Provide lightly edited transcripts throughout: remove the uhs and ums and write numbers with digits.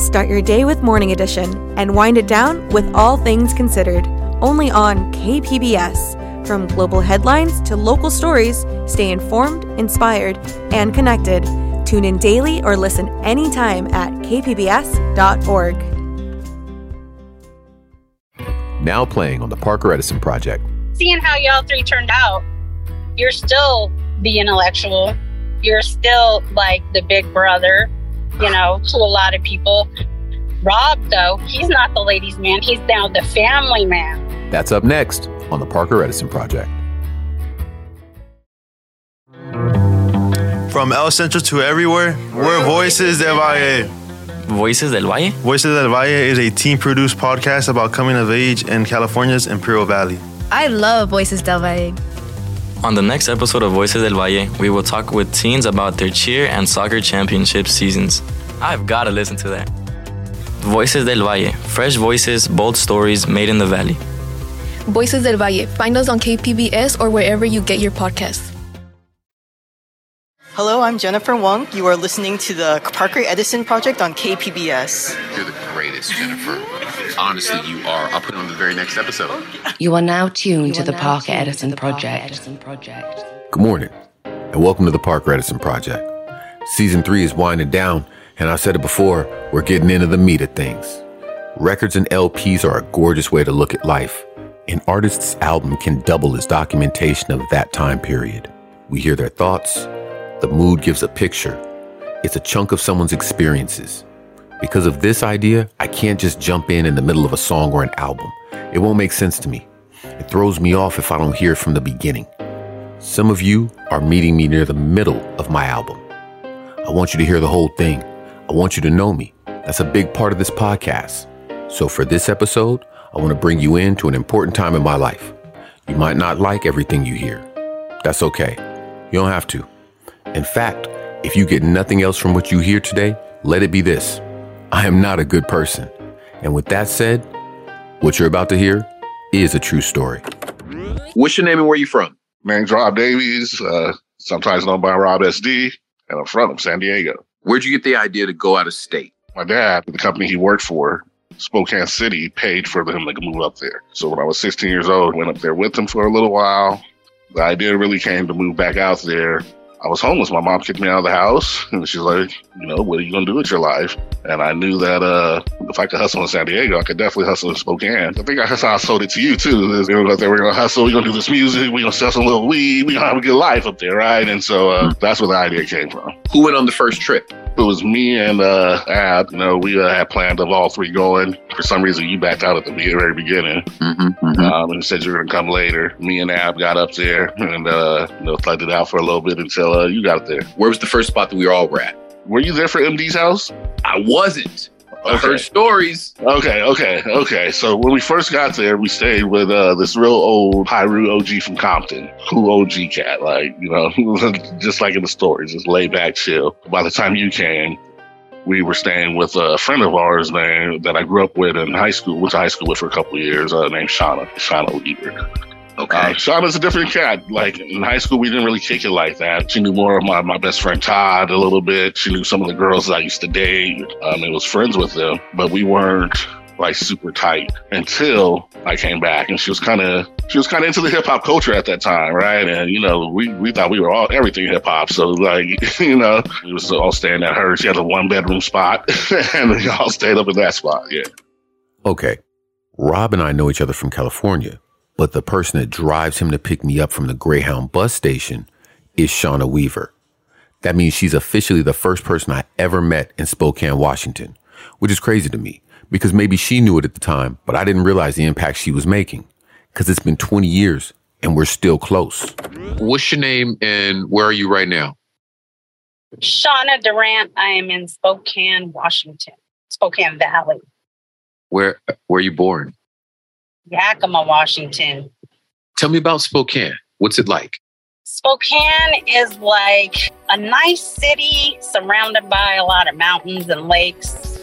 Start your day with Morning Edition and wind it down with All Things Considered, only on KPBS. From global headlines to local stories, stay informed, inspired, and connected. Tune in daily or listen anytime at kpbs.org. Now playing on the Parker Edison Project. Seeing how y'all three turned out, you're still the intellectual. You're still like the big brother, to a lot of people. Rob, though, he's not the ladies' man. He's now the family man. That's up next on the Parker Edison Project. From El Centro to everywhere, we're Voices del Valle. Voices del Valle? Voices del Valle is a teen-produced podcast about coming of age in California's Imperial Valley. I love Voices del Valle. On the next episode of Voices del Valle, we will talk with teens about their cheer and soccer championship seasons. I've got to listen to that. Voices del Valle, fresh voices, bold stories made in the valley. Voices del Valle. Find us on KPBS or wherever you get your podcasts. Hello, I'm Jennifer Wong. You are listening to the Parker Edison Project on KPBS. You're the greatest, Jennifer. Honestly, you are. I'll put it on the very next episode. You are now tuned to the Parker Edison Project. Good morning, and welcome to the Parker Edison Project. Season 3 is winding down, and I've said it before, we're getting into the meat of things. Records and LPs are a gorgeous way to look at life. An artist's album can double as documentation of that time period. We hear their thoughts. The mood gives a picture. It's a chunk of someone's experiences. Because of this idea, I can't just jump in the middle of a song or an album. It won't make sense to me. It throws me off if I don't hear it from the beginning. Some of you are meeting me near the middle of my album. I want you to hear the whole thing. I want you to know me. That's a big part of this podcast. So for this episode, I want to bring you into an important time in my life. You might not like everything you hear. That's okay. You don't have to. In fact, if you get nothing else from what you hear today, let it be this. I am not a good person. And with that said, what you're about to hear is a true story. What's your name and where you from? My name's Rob Davies, sometimes known by Rob SD, and I'm from San Diego. Where'd you get the idea to go out of state? My dad, the company he worked for, Spokane City, paid for him to move up there. So when I was 16 years old, went up there with him for a little while. The idea really came to move back out there. I was homeless. My mom kicked me out of the house, and she's like, what are you going to do with your life? And I knew that if I could hustle in San Diego, I could definitely hustle in Spokane. I think that's how I sold it to you, too. They were like, we're going to hustle, we're going to do this music, we're going to sell some little weed, we're going to have a good life up there, right? And so that's where the idea came from. Who went on the first trip? It was me and Ab. We had planned of all three going. For some reason, you backed out at the very beginning. And said you were going to come later. Me and Ab got up there and plugged it out for a little bit until you got there. Where was the first spot that we all were at? Were you there for MD's house? I wasn't. I heard stories. Okay. So when we first got there, we stayed with this real old Pyru OG from Compton. Cool OG cat, just like in the stories, just laid back, chill. By the time you came, we were staying with a friend of ours that I grew up with in high school, went to high school with for a couple of years, named Shauna Weaver. Okay. Shauna's a different cat. Like in high school, we didn't really kick it like that. She knew more of my best friend Todd a little bit. She knew some of the girls that I used to date and was friends with them, but we weren't like super tight until I came back. And she was kind of into the hip hop culture at that time, right? And we thought we were all everything hip hop. So we was all staying at hers. She had a 1-bedroom spot, and we all stayed up in that spot. Yeah. Okay, Rob and I know each other from California. But the person that drives him to pick me up from the Greyhound bus station is Shauna Weaver. That means she's officially the first person I ever met in Spokane, Washington, which is crazy to me because maybe she knew it at the time, but I didn't realize the impact she was making because it's been 20 years and we're still close. What's your name and where are you right now? Shauna Durant. I am in Spokane, Washington, Spokane Valley. Where were you born? Yakima, Washington. Tell me about Spokane. What's it like? Spokane is like a nice city surrounded by a lot of mountains and lakes.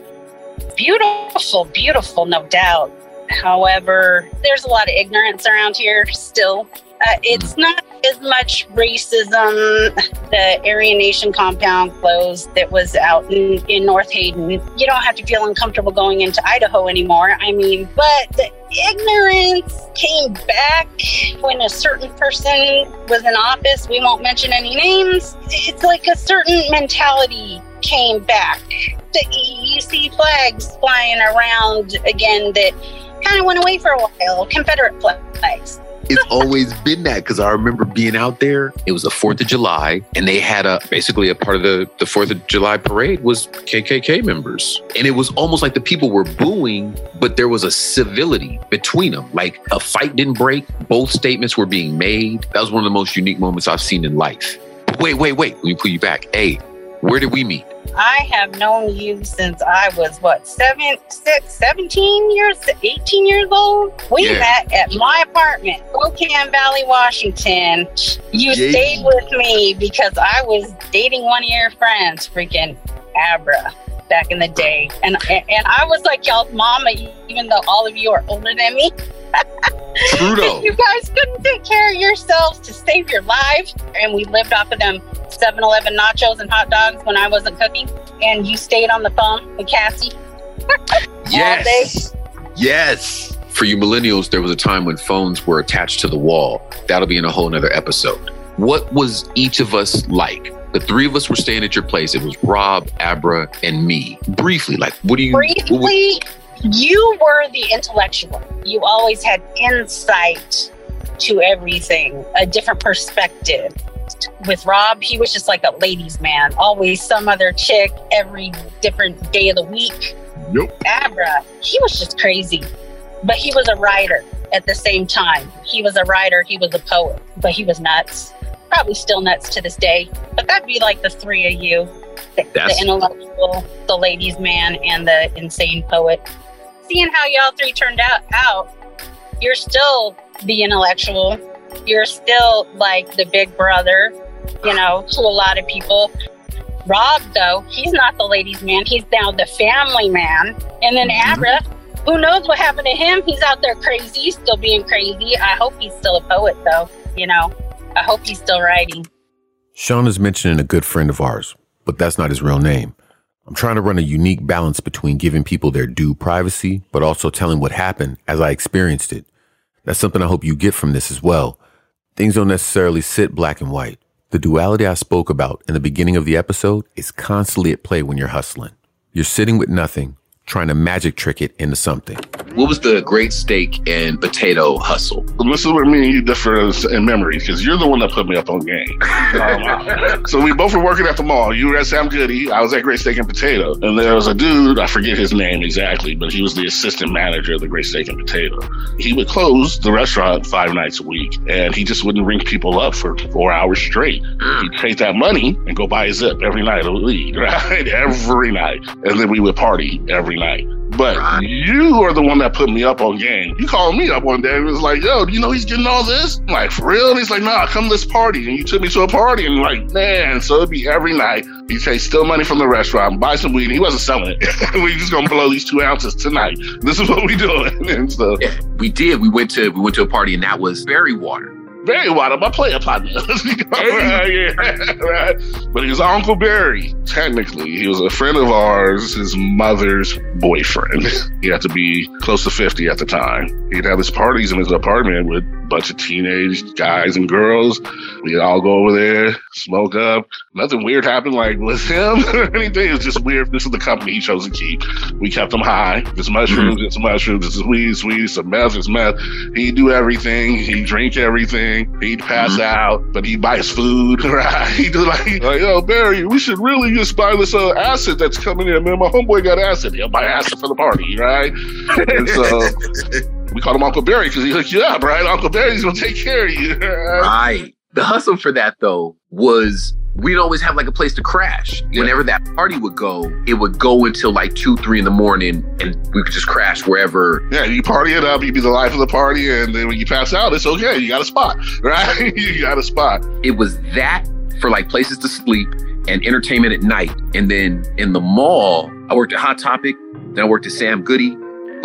Beautiful, no doubt. However, there's a lot of ignorance around here still. It's as much racism. The Aryan Nation compound closed that was out in North Hayden. You don't have to feel uncomfortable going into Idaho anymore. I mean, but the ignorance came back when a certain person was in office. We won't mention any names. It's like a certain mentality came back. You see flags flying around again that kind of went away for a while. Confederate flags. It's always been that, because I remember being out there. It was the 4th of July, and they had basically a part of the 4th of July parade was KKK members. And it was almost like the people were booing, but there was a civility between them. Like a fight didn't break. Both statements were being made. That was one of the most unique moments I've seen in life. Wait. Let me pull you back. Hey, where did we meet? I have known you since I was, 18 years old? We met at my apartment, Spokane Valley, Washington. You stayed with me because I was dating one of your friends, freaking Abra, back in the day. And I was like y'all's mama, even though all of you are older than me. Trudeau. You guys couldn't take care of yourselves to save your lives. And we lived off of them 7-Eleven nachos and hot dogs when I wasn't cooking. And you stayed on the phone with Cassie. Yes. Yes. For you millennials, there was a time when phones were attached to the wall. That'll be in a whole nother episode. What was each of us like? The three of us were staying at your place. It was Rob, Abra, and me. Briefly, you were the intellectual. You always had insight to everything, a different perspective. With Rob, he was just like a ladies' man. Always some other chick every different day of the week. Nope. Abra, he was just crazy. But he was a writer at the same time. He was a writer, he was a poet, but he was nuts. Probably still nuts to this day. But that'd be like the three of you. The intellectual, the ladies' man, and the insane poet. Seeing how y'all three turned out, you're still the intellectual. You're still like the big brother, to a lot of people. Rob, though, he's not the ladies' man. He's now the family man. And then Abra, who knows what happened to him? He's out there crazy, still being crazy. I hope he's still a poet, though. I hope he's still writing. Sean is mentioning a good friend of ours, but that's not his real name. I'm trying to run a unique balance between giving people their due privacy, but also telling what happened as I experienced it. That's something I hope you get from this as well. Things don't necessarily sit black and white. The duality I spoke about in the beginning of the episode is constantly at play when you're hustling. You're sitting with nothing, trying to magic trick it into something. What was the great steak and potato hustle? This is where me and you differ in memory, because you're the one that put me up on game. So we both were working at the mall. You were at Sam Goody. I was at Great Steak and Potato. And there was a dude, I forget his name exactly, but he was the assistant manager of the Great Steak and Potato. He would close the restaurant 5 nights a week, and he just wouldn't ring people up for 4 hours straight. He'd take that money and go buy a zip every night of the week, right? Every night. And then we would party every night. But you are the one that put me up on game. You called me up one day and was like, yo, do you know he's getting all this? I'm like, for real? And he's like, nah, come to this party. And you took me to a party and like, man, so it'd be every night. He'd take steal money from the restaurant, buy some weed. And he wasn't selling it. We just gonna blow these 2 ounces tonight. This is what we doing. And so yeah, we did. We went to a party, and that was Berry Water. Barry Water, my player partner. Right. But he was Uncle Barry. Technically, he was a friend of ours, his mother's boyfriend. He had to be close to 50 at the time. He'd have his parties in his apartment with a bunch of teenage guys and girls. We'd all go over there, smoke up. Nothing weird happened like with him or anything. It was just weird. This is the company he chose to keep. We kept him high. Just mushrooms, it's mushrooms. It's weed, some meth, it's meth. He'd do everything. He'd drink everything. He'd pass out, but he'd buy his food, right? He'd do like, yo, Barry, we should really just buy this acid that's coming in. Man, my homeboy got acid. He'll buy acid for the party, right? And so we called him Uncle Barry because he hooked you up, right? Uncle Barry's going to take care of you. Right. The hustle for that, though, was we'd always have like a place to crash. Yeah. Whenever that party would go, it would go until like 2, 3 in the morning, and we could just crash wherever. Yeah, you party it up, you be the life of the party, and then when you pass out, it's okay. You got a spot, right? You got a spot. It was that for like places to sleep and entertainment at night. And then in the mall, I worked at Hot Topic, then I worked at Sam Goody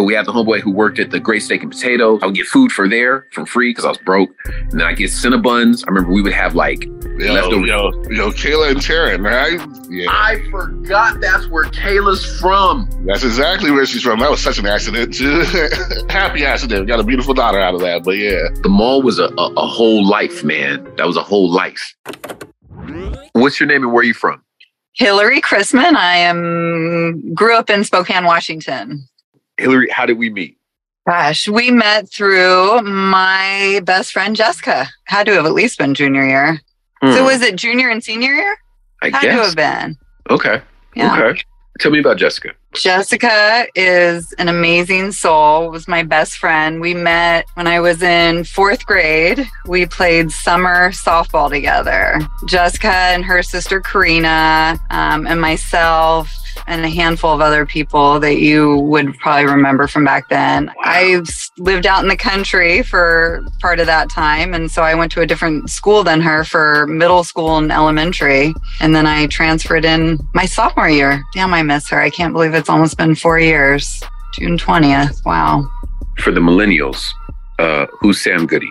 But we had the homeboy who worked at the Great Steak and Potatoes. I would get food for free because I was broke. And then I get Cinnabons. I remember we would have like leftover. Kayla and Taryn, right? Yeah. I forgot that's where Kayla's from. That's exactly where she's from. That was such an accident too. Happy accident. Got a beautiful daughter out of that, but yeah. The mall was a whole life, man. That was a whole life. What's your name and where are you from? Hillary Chrisman. grew up in Spokane, Washington. Hillary, how did we meet? Gosh, we met through my best friend, Jessica. Had to have at least been junior year. So was it junior and senior year? I guess. Had to have been. Okay. Yeah. Okay. Tell me about Jessica. Jessica is an amazing soul, was my best friend. We met when I was in 4th grade. We played summer softball together. Jessica and her sister Karina and myself and a handful of other people that you would probably remember from back then. Wow. I lived out in the country for part of that time. And so I went to a different school than her for middle school and elementary. And then I transferred in my sophomore year. Damn, I miss her. I can't believe it's almost been 4 years. June 20th. Wow. For the millennials, who's Sam Goody?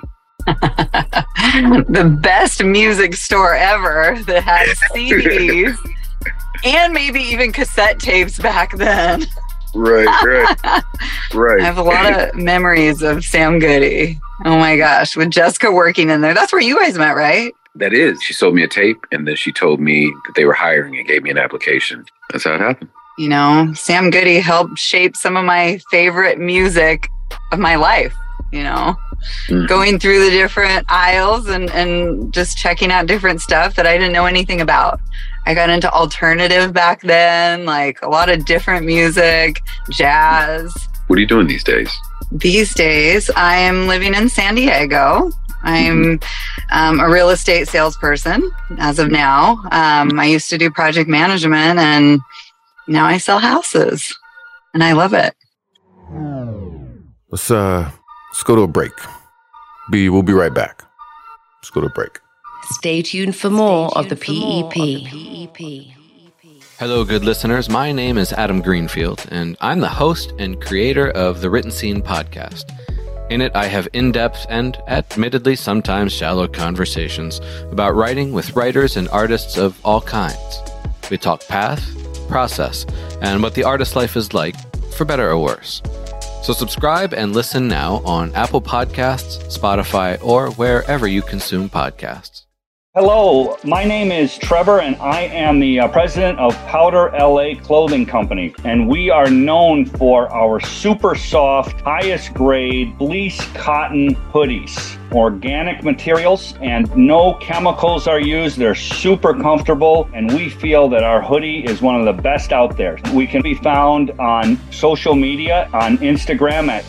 The best music store ever that had CDs. And maybe even cassette tapes back then. Right. I have a lot of memories of Sam Goody. Oh my gosh, with Jessica working in there. That's where you guys met, right? That is. She sold me a tape and then she told me that they were hiring and gave me an application. That's how it happened. You know, Sam Goody helped shape some of my favorite music of my life, you know. Going through the different aisles and just checking out different stuff that I didn't know anything about. I got into alternative back then, like a lot of different music, jazz. What are you doing these days? These days, I am living in San Diego. I'm a real estate salesperson as of now. I used to do project management and now I sell houses and I love it. Let's go to a break. We'll be right back. Let's go to a break. Stay tuned for more of the PEP. Hello, good listeners. My name is Adam Greenfield, and I'm the host and creator of the Written Scene podcast. In it, I have in-depth and, admittedly, sometimes shallow conversations about writing with writers and artists of all kinds. We talk path, process, and what the artist life is like, for better or worse. So subscribe and listen now on Apple Podcasts, Spotify, or wherever you consume podcasts. Hello, my name is Trevor, and I am the president of Powder LA Clothing Company. And we are known for our super soft, highest grade fleece cotton hoodies. Organic materials and no chemicals are used. They're super comfortable, and we feel that our hoodie is one of the best out there. We can be found on social media, on Instagram at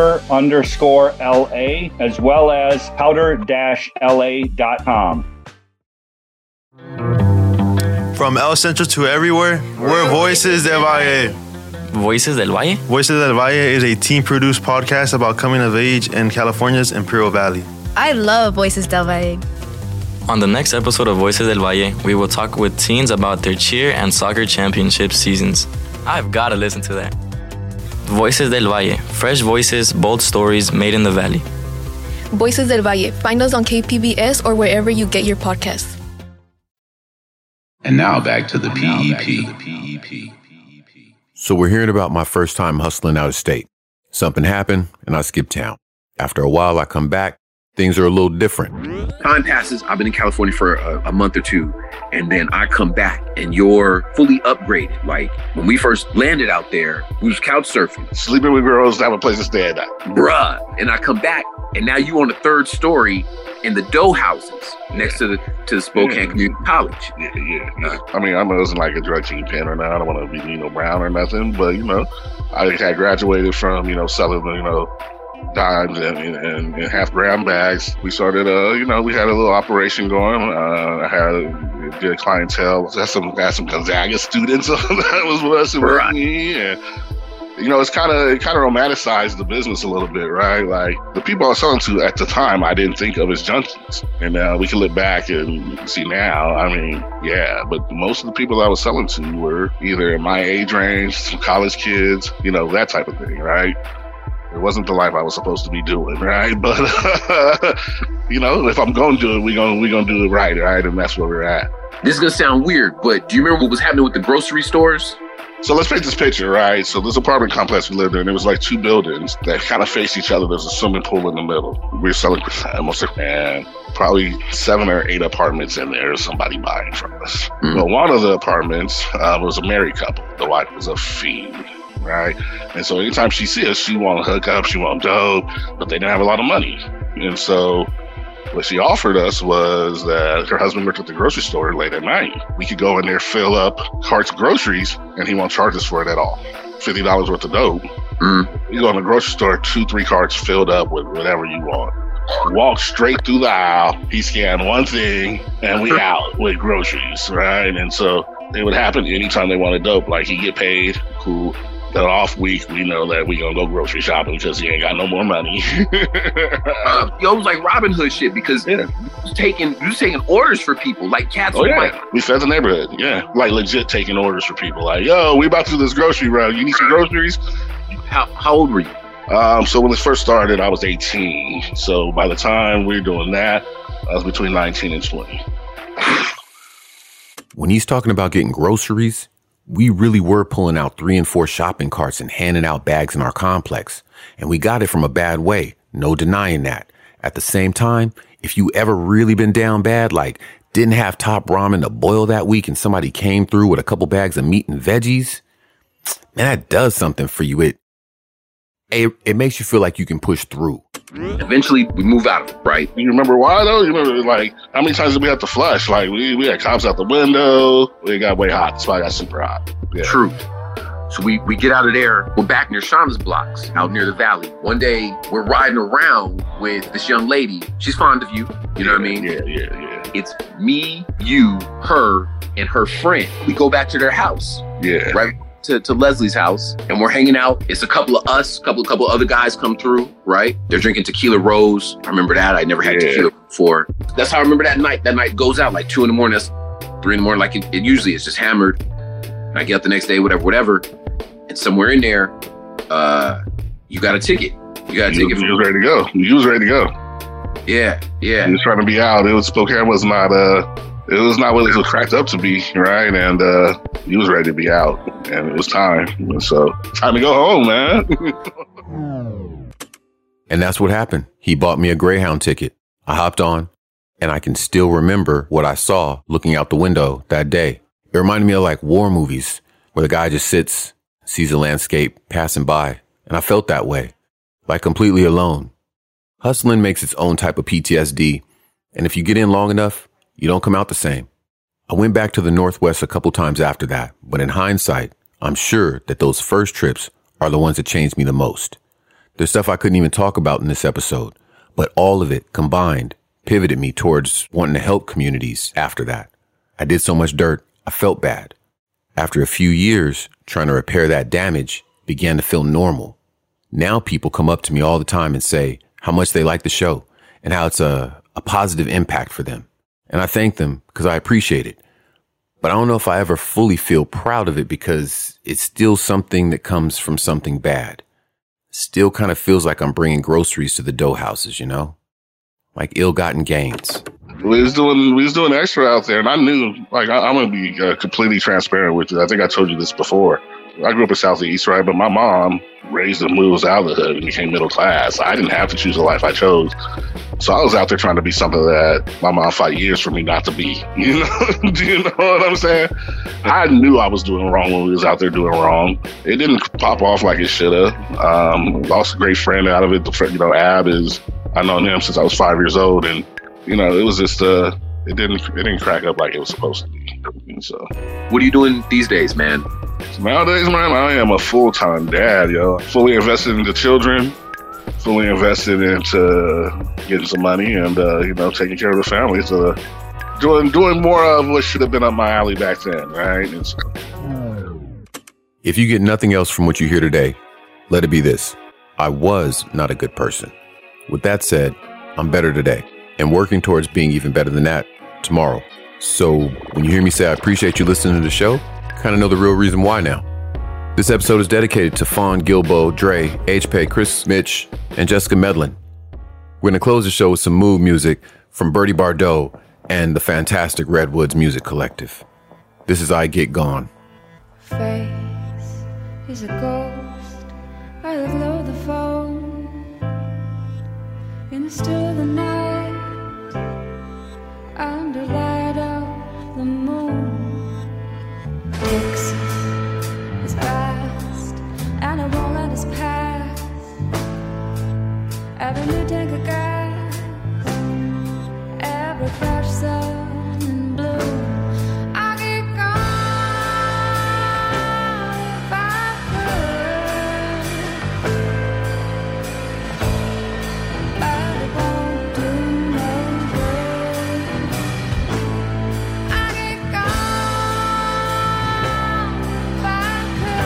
powder_LA, as well as powder-LA.com. From El Centro to everywhere, we're Voices del Valle. Voices del Valle? Voices del Valle is a team-produced podcast about coming of age in California's Imperial Valley. I love Voices del Valle. On the next episode of Voices del Valle, we will talk with teens about their cheer and soccer championship seasons. I've got to listen to that. Voices del Valle, fresh voices, bold stories made in the valley. Voices del Valle. Find us on KPBS or wherever you get your podcasts. And now back to the PEP. So we're hearing about my first time hustling out of state. Something happened and I skipped town. After a while, I come back. Things are a little different. Time passes. I've been in California for a month or two. And then I come back and you're fully upgraded. Like when we first landed out there, we was couch surfing. Sleeping with girls, have a place to stay at night. Bruh. And I come back and now you on the 3rd story in the dough houses next to the Spokane Community College. Yeah. I mean, I wasn't like a drug kingpin or not. I don't want to be Nino Brown or nothing, but I had graduated from selling dimes and half-gram bags. We started we had a little operation going. I had a good clientele. I had some Gonzaga students that was with us and with me, and you know, it kind of romanticized the business a little bit, right? Like the people I was selling to at the time, I didn't think of as junkies. And now we can look back and see now, I mean, yeah, but most of the people I was selling to were either in my age range, some college kids, you know, that type of thing, right? It wasn't the life I was supposed to be doing, right? But, you know, if I'm going to do it, we're going to do it right? And that's where we're at. This is going to sound weird, but do you remember what was happening with the grocery stores? So let's paint this picture, right? So this apartment complex we lived in, there was like 2 buildings that kind of face each other. There's a swimming pool in the middle. We were selling almost and probably 7 or 8 apartments in there, somebody buying from us. Well, one of the apartments was a married couple. The wife was a fiend, right? And so anytime she sees us, she want to hook up, she want dope, but they didn't have a lot of money. And so what she offered us was that her husband worked at the grocery store late at night. We could go in there, fill up carts of groceries, and he won't charge us for it at all. $50 worth of dope. You go in the grocery store, 2-3 carts filled up with whatever you want. Walk straight through the aisle. He scanned one thing, and we out with groceries, right? And so it would happen anytime they wanted dope. Like, he get paid, cool. The off week, we know that we gonna go grocery shopping because he ain't got no more money. It was like Robin Hood shit because you was taking orders for people like cats. We fed the neighborhood, like legit taking orders for people. Like, yo, we about to do this grocery run. You need some groceries? How old were you? So when this first started, I was 18. So by the time we were doing that, I was between 19 and 20. When he's talking about getting groceries, we really were pulling out 3 and 4 shopping carts and handing out bags in our complex. And we got it from a bad way. No denying that. At the same time, if you ever really been down bad, like didn't have top ramen to boil that week and somebody came through with a couple bags of meat and veggies, man, that does something for you. It makes you feel like you can push through. Eventually, we move out, right? You remember why, though? You remember, like, how many times did we have to flush? Like, we had cops out the window. It got way hot. That's why I got super hot. Yeah. True. So we get out of there. We're back near Shauna's blocks, out near the valley. One day, we're riding around with this young lady. She's fond of you. You know what I mean? Yeah. It's me, you, her, and her friend. We go back to their house. Yeah. Right? To Leslie's house, and we're hanging out. It's a couple of us, couple other guys come through, right? They're drinking tequila rose. I remember that. I never had tequila before. That's how I remember that night. That night goes out like 2 in the morning. That's 3 in the morning. Like it usually is just hammered. And I get up the next day, whatever. And somewhere in there, you got a ticket. You got a ticket. You was ready to go. You was ready to go. Yeah. You was trying to be out. Spokane was not it was not what it was cracked up to be, right? And he was ready to be out, and it was time. And so, time to go home, man. And that's what happened. He bought me a Greyhound ticket. I hopped on, and I can still remember what I saw looking out the window that day. It reminded me of like war movies where the guy just sits, sees a landscape passing by, and I felt that way, like completely alone. Hustling makes its own type of PTSD, and if you get in long enough, you don't come out the same. I went back to the Northwest a couple times after that, but in hindsight, I'm sure that those first trips are the ones that changed me the most. There's stuff I couldn't even talk about in this episode, but all of it combined pivoted me towards wanting to help communities after that. I did so much dirt, I felt bad. After a few years, trying to repair that damage began to feel normal. Now people come up to me all the time and say how much they like the show and how it's a positive impact for them. And I thank them because I appreciate it. But I don't know if I ever fully feel proud of it because it's still something that comes from something bad. Still kind of feels like I'm bringing groceries to the dough houses, you know? Like ill-gotten gains. We was doing extra out there, and I knew, like, I'm going to be completely transparent with you. I think I told you this before. I grew up in Southeast, right? But my mom raised and moves out of the hood and became middle class. I didn't have to choose the life I chose. So I was out there trying to be something that my mom fought years for me not to be. You know? Do you know what I'm saying? I knew I was doing wrong when we was out there doing wrong. It didn't pop off like it should have. Lost a great friend out of it. Ab is, I've known him since I was 5 years old. And, you know, it was just, it didn't crack up like it was supposed to be. And so, what are you doing these days, man? Nowadays, man, I am a full-time dad, yo. Fully invested into children, fully invested into getting some money and, taking care of the family. So doing more of what should have been up my alley back then, right? And so, if you get nothing else from what you hear today, let it be this. I was not a good person. With that said, I'm better today and working towards being even better than that tomorrow. So when you hear me say I appreciate you listening to the show, kind of know the real reason why now. This episode is dedicated to Fawn, Gilbo, Dre, H-Pay, Chris, Mitch, and Jessica Medlin. We're going to close the show with some mood music from Bertie Bardot and the fantastic Redwoods Music Collective. This is I Get Gone. Face is a ghost by the glow of the phone. In the still of the night, under light of the moon. Dixie is fast, and it won't let us pass. Every new tank of gas, every fresh sun and blue. I get gone if I could, but it won't do no good. I get gone if I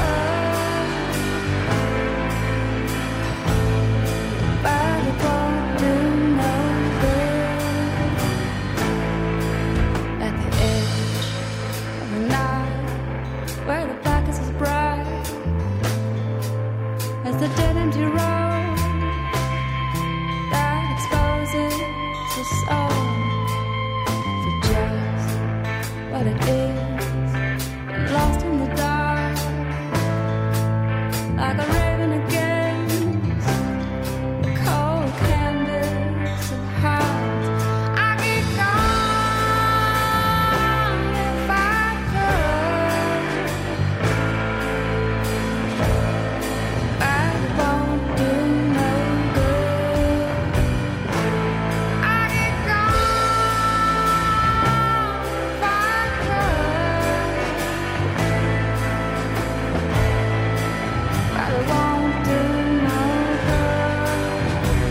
could, but it won't do no good. At the edge of the night, where the blackness is bright as the dead empty road that exposes the soul for just what it is, lost in the dark, like a raven against the cold canvas of hearts. I get gone if I could, but it won't do no good. I get gone if I could, but it won't do no good.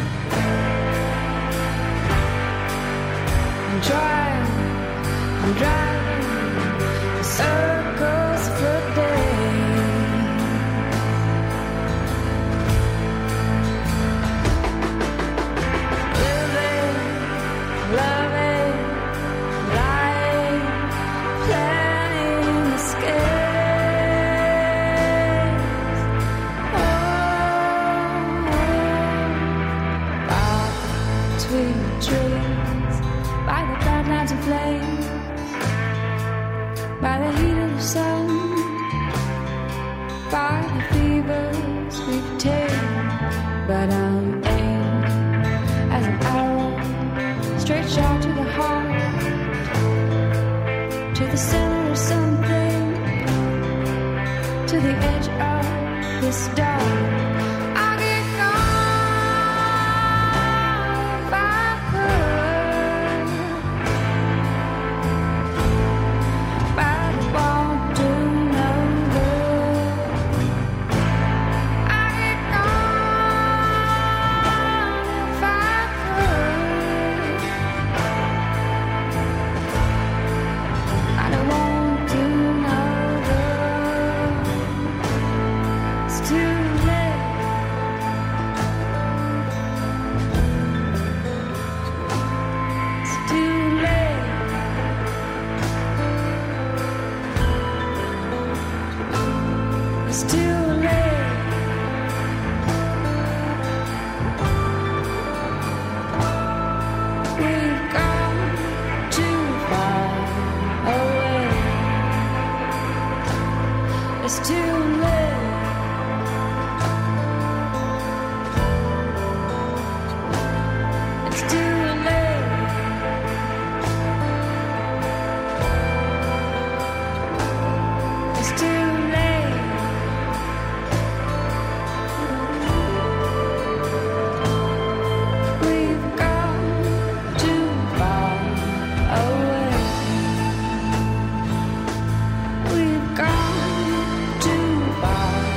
I'm driving circles for days. Living, loving, lying, planning escapes. By between the trees, by the badlands of flame, by the heat of the sun, by the fevers we've tamed. But I'm aimed as an arrow, straight shot to the heart, to the center of something, to the edge of this dark. I get gone if I could, but it won't do no good. I get gone if I could, and it won't do no good. It's too late. It's too late. It's too late. We've gone too far away. It's too late. It's too late. It's too late. We've gone too far away. We've gone too far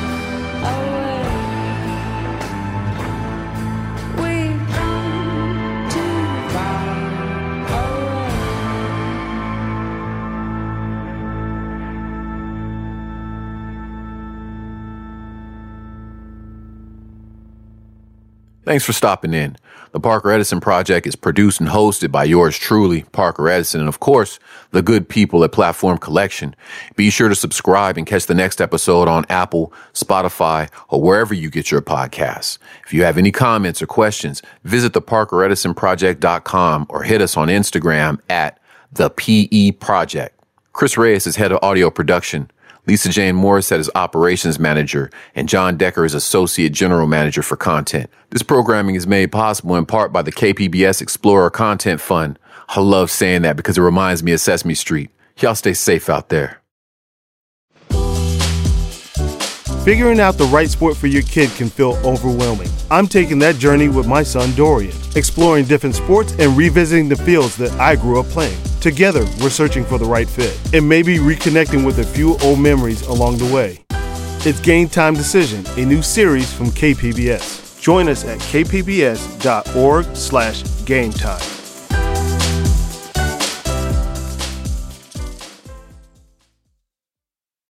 Thanks for stopping in. The Parker Edison Project is produced and hosted by yours truly, Parker Edison, and of course, the good people at Platform Collection. Be sure to subscribe and catch the next episode on Apple, Spotify, or wherever you get your podcasts. If you have any comments or questions, visit theparkeredisonproject.com or hit us on Instagram at the PE Project. Chris Reyes is head of audio production. Lisa Jane Morissette is operations manager, and John Decker is associate general manager for content. This programming is made possible in part by the KPBS Explorer Content Fund. I love saying that because it reminds me of Sesame Street. Y'all stay safe out there. Figuring out the right sport for your kid can feel overwhelming. I'm taking that journey with my son Dorian, exploring different sports and revisiting the fields that I grew up playing. Together, we're searching for the right fit and maybe reconnecting with a few old memories along the way. It's Game Time Decision, a new series from KPBS. Join us at kpbs.org/gametime.